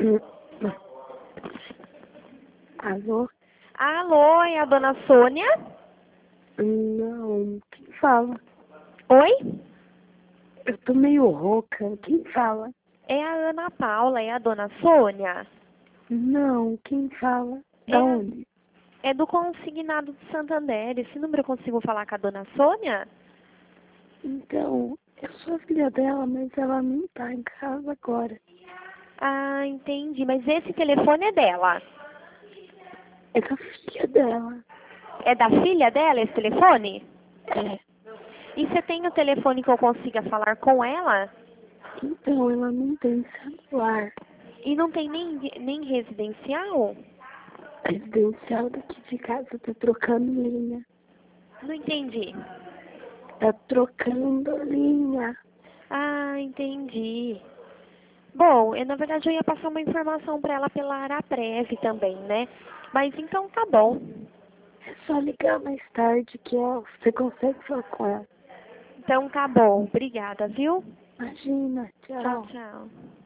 Alô? Alô, é a dona Sônia? Não, quem fala? Oi? Eu tô meio rouca, quem fala? É a Ana Paula, é a dona Sônia? Não, quem fala? É, Da onde? é do consignado de Santander. Esse número eu consigo falar com a dona Sônia? Então, eu sou filha dela, mas ela não tá em casa agora. Ah, entendi. Mas esse telefone é dela. É da filha dela. É da filha dela esse telefone? É. E você tem o telefone que eu consiga falar com ela? Então, ela não tem celular. E não tem nem residencial? Residencial daqui de casa tá trocando linha. Não entendi. Tá trocando linha. Ah, entendi. Bom, na verdade eu ia passar uma informação para ela pela Araprev também, né? Mas então tá bom. É só ligar mais tarde que você consegue falar com ela. Então tá bom. Obrigada, viu? Imagina, Tchau, tchau. tchau.